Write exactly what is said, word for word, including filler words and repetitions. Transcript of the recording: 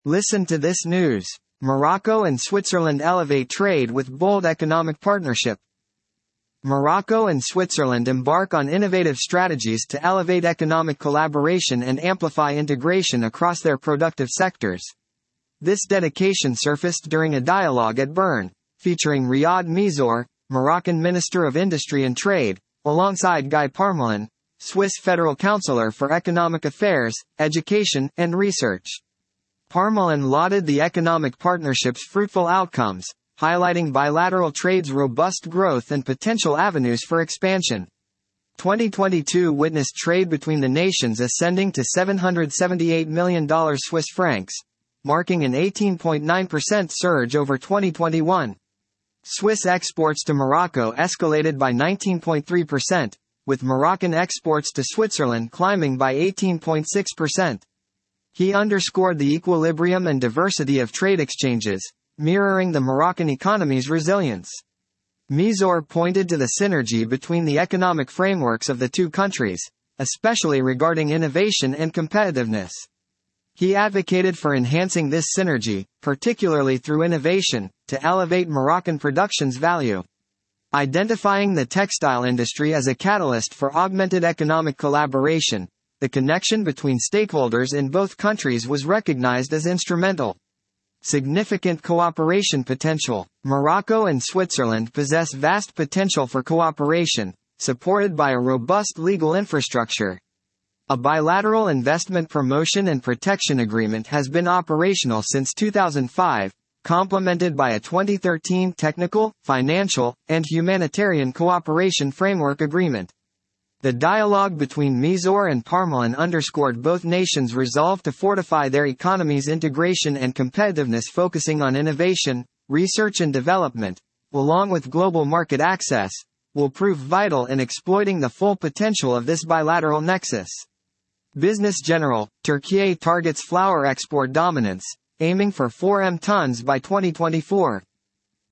Listen to this news. Morocco and Switzerland elevate trade with bold economic partnership. Morocco and Switzerland embark on innovative strategies to elevate economic collaboration and amplify integration across their productive sectors. This dedication surfaced during a dialogue at Bern, featuring Riyad Mizor, Moroccan Minister of Industry and Trade, alongside Guy Parmelin, Swiss Federal Councillor for Economic Affairs, Education, and Research. Parmelin lauded the economic partnership's fruitful outcomes, highlighting bilateral trade's robust growth and potential avenues for expansion. twenty twenty-two witnessed trade between the nations ascending to seven hundred seventy-eight million Swiss francs, marking an eighteen point nine percent surge over twenty twenty-one. Swiss exports to Morocco escalated by nineteen point three percent, with Moroccan exports to Switzerland climbing by eighteen point six percent. He underscored the equilibrium and diversity of trade exchanges, mirroring the Moroccan economy's resilience. Mizor pointed to the synergy between the economic frameworks of the two countries, especially regarding innovation and competitiveness. He advocated for enhancing this synergy, particularly through innovation, to elevate Moroccan production's value. Identifying the textile industry as a catalyst for augmented economic collaboration, the connection between stakeholders in both countries was recognized as instrumental. Significant cooperation potential. Morocco and Switzerland possess vast potential for cooperation, supported by a robust legal infrastructure. A bilateral investment promotion and protection agreement has been operational since two thousand five, complemented by a twenty thirteen technical, financial, and humanitarian cooperation framework agreement. The dialogue between Mizor and Parmelin underscored both nations' resolve to fortify their economies' integration and competitiveness, focusing on innovation, research and development, along with global market access, will prove vital in exploiting the full potential of this bilateral nexus. Business General, Turkey targets flour export dominance, aiming for four million tons by twenty twenty-four.